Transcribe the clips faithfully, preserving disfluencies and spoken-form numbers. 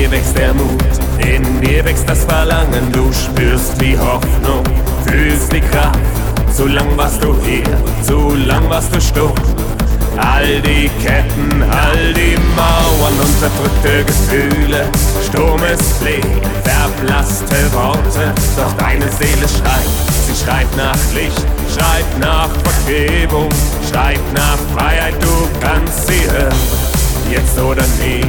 dir wächst der Mut, in dir wächst das Verlangen, du spürst die Hoffnung, fühlst die Kraft. Zu lang warst du hier, zu lang warst du stumm. All die Ketten, all die Mauern, unterdrückte Gefühle, stummes Blick, verblasste Worte. Doch deine Seele schreit, sie schreit nach Licht, schreit nach Vergebung, schreit nach Freiheit, du kannst sie hören, jetzt oder nie.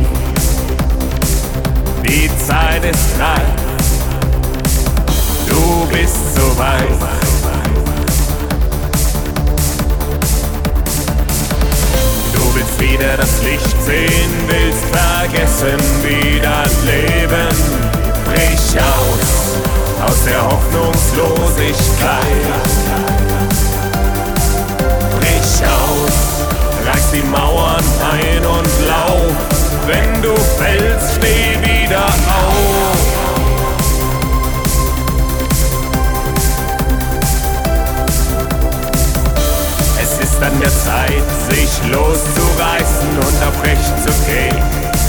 Die Zeit ist reif, du bist so weit. Du willst wieder das Licht sehen, willst vergessen, wieder leben. Brich aus, aus der Hoffnungslosigkeit. Brich aus, reiß die Mauern ein und lauf. Wenn du fällst, steh wieder auf. Es ist an der Zeit, sich loszureißen und auf Recht zu gehen.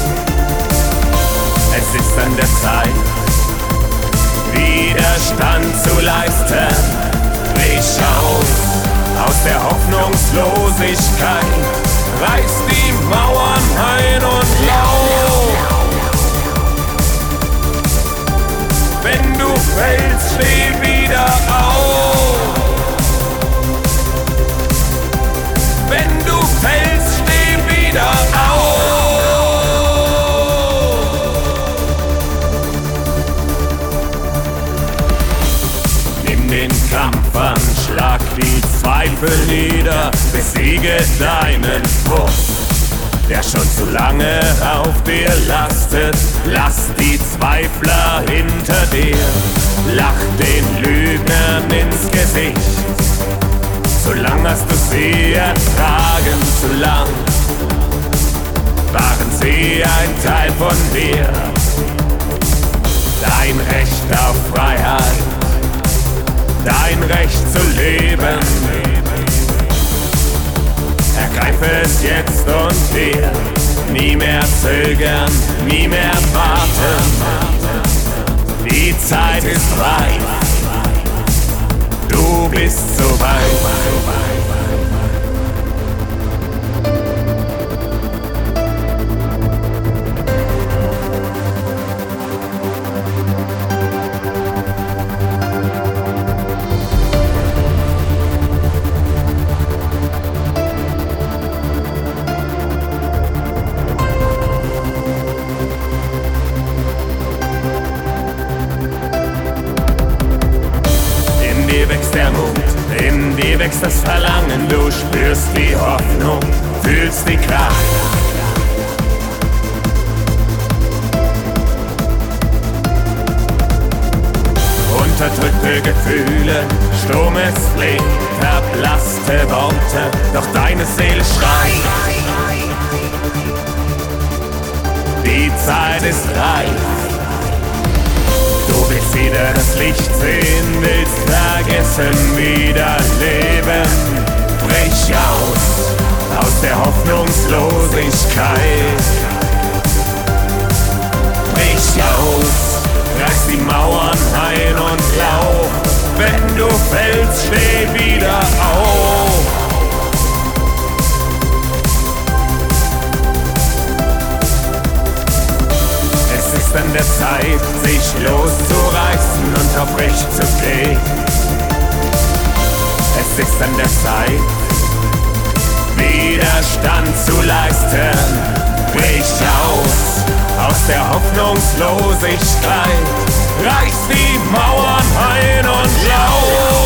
Es ist an der Zeit, Widerstand zu leisten. Brich aus, aus der Hoffnungslosigkeit. Reiß die Mauern ein und lauf. Wenn du fällst, steh wieder auf. Wenn du fällst, steh wieder auf. Nimm den Kampf an, schlag die Zweifel nieder, besiege deinen Frust, der schon zu lange auf dir lastet. Lass die Zweifler hinter dir, lach den Lügnern ins Gesicht. Zu lang hast du sie ertragen, zu lang waren sie ein Teil von dir. Dein Recht auf Freiheit, dein Recht zu leben, ergreife es jetzt und hier. Nie mehr zögern, nie mehr warten. Die Zeit ist reif, du bist so weit. In dir wächst der Mut, in dir wächst das Verlangen, du spürst die Hoffnung, fühlst die Kraft. Unterdrückte Gefühle, stummes Blick, verblasste Worte, doch deine Seele schreit. Die Zeit ist reif. Du willst wieder das Licht sehen, willst vergessen, wieder leben. Brich aus, aus der Hoffnungslosigkeit. Brich aus, reiß die Mauern ein und lauf. Wenn du fällst, steh wieder auf. Es ist an der Zeit, sich loszureißen und auf Recht zu gehen. Es ist an der Zeit, Widerstand zu leisten. Brich aus, aus der Hoffnungslosigkeit. Reiß die Mauern ein und lauf.